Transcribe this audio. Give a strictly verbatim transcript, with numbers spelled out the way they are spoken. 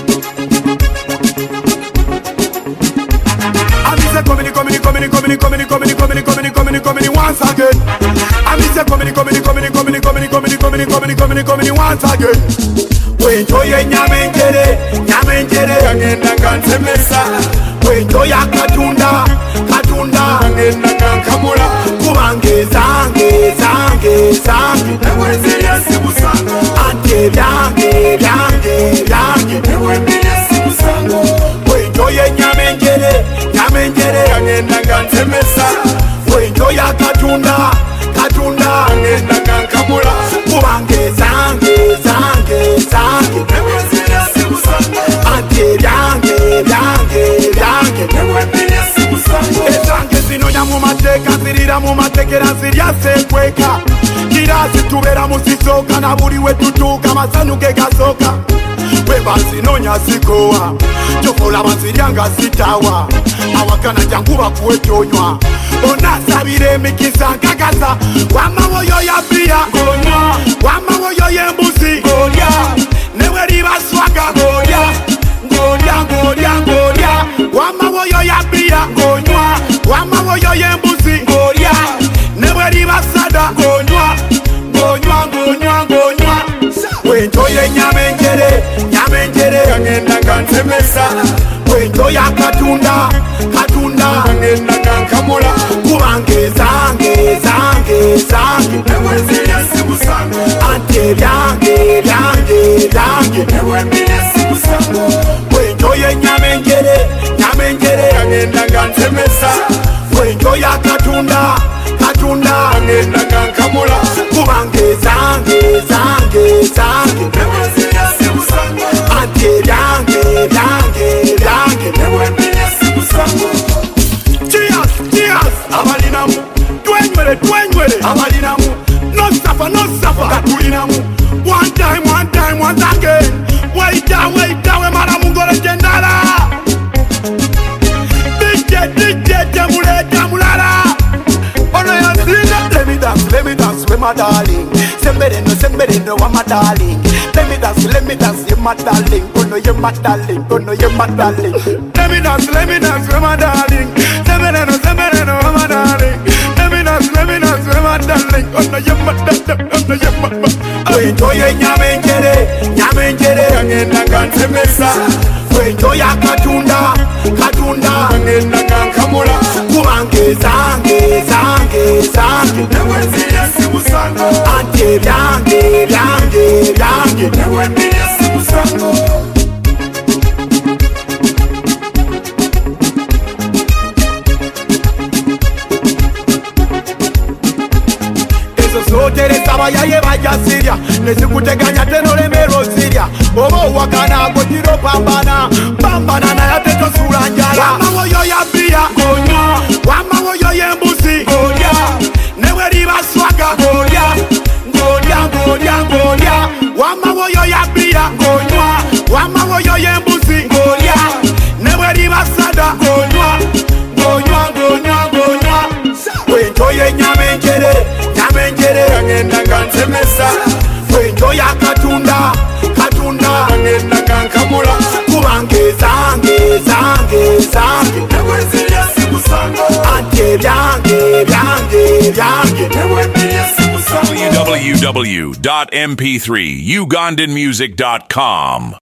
Coming, coming, coming, coming, coming, coming, coming, coming, coming, coming once again. I miss a coming, coming, coming, coming, coming, coming, coming, coming, coming, coming once again. When toye nyamenjere, nyamenjere, agenda kansemesa. When toya katunda, katunda, agenda kankamula. Kubange zange, zange, zange. Ewe zile sibusango. Ante byange, byange, byange. Ewe zile sibusango. When toye nyamenjere, nyamenjere, agenda kansemesa. When toya katunda, katunda, agenda kankamula. Kubange zange, zange, zange. Ewe zile sibusango. Ante byange, byange, byange. Ewe zile sibusango. Ezange zinonya mu mateka, zirira mu matekera, zirya sekweka. Kirasi tubera musisoka, na buri we tutuka, masanu ge gasoka. Weba zinonya zikowa, chokola baziryanga zitawa. Awakana janguba kuwetonywa, onasabire mikisa nkagaza. Wama woyo ya bia, gonywa. Wama woyo ye mbuzi, golya. Newe riba swaga, golya. Golya, golya, golya. Wama woyo ya bia, gonywa. Wama woyo ye mbuzi, golya. Newe riba sada, gonywa. Gonywa, gonywa, gonywa. Wentoye nyamenjere, nyamenjere, agenda kansemesa. Wentoya katunda, katunda, agenda kankamula. Kubange zange, zange, zange. Ewe zile sibusango. Ante byange, byange, byange. Ewe zile sibusango. Wentoye nyamenjere, nyamenjere, agenda kansemesa. Wentoya katunda, katunda, agenda kankamula. Kubange zange, zange, zange. Ewe zile sibusango. Ante byange, byange, byange. Ewe zile sibusango. Cheers, cheers, abalinamu. Twenywele, twenywele, abalinamu. No suffer, no suffer, katulinamu. One time, one time, once again. Wait down, wait down, we maramu ngore jendala. D J, D J, jamule, jamulala. Ono ya zina. Let me dance, let me dance with my darling. Sembere no, sembere no, wa my darling. Let me dance, let me dance, you my darling. Oh no, you my darling, oh no, you my darling. Let me dance, let me dance with my darling. Sembere no, sembere no, wa my darling. Let me dance, let me dance with my darling. Oh no, you my darling, oh no, you my darling. Wentoye nyamenjere, nyamenjere, agenda kansemesa. Wentoya katunda, katunda, agenda kankamula. Kubange zange, zange, zange. Ewe zile sibusango. Ante byange, byange, byange. Ewe zile sibusango. Soteresa bayaye bajya Syria, nezikuteganya tenolemero Syria. Obo wakana gotiro pambana, pambana na yate tosura njala. Wama woyo ya bia, gonywa. Wama woyo ye mbuzi, golya. Newe riba swaga, golya. Golya, golya, golya. Wama woyo ya bia, gonywa. Wama woyo ye mbuzi, golya. Newe riba sada, gonywa. Gonywa, gonywa, gonywa. Wentoye nyamenjere, nyamenjere, agenda kansemesa. Wentoya katunda, katunda, agenda kankamula. Kubange zange, zange, zange. Ewe zile sibusango. Ante byange, byange, byange. Ewe zile sibusango. w w w dot m p three ugandan music dot com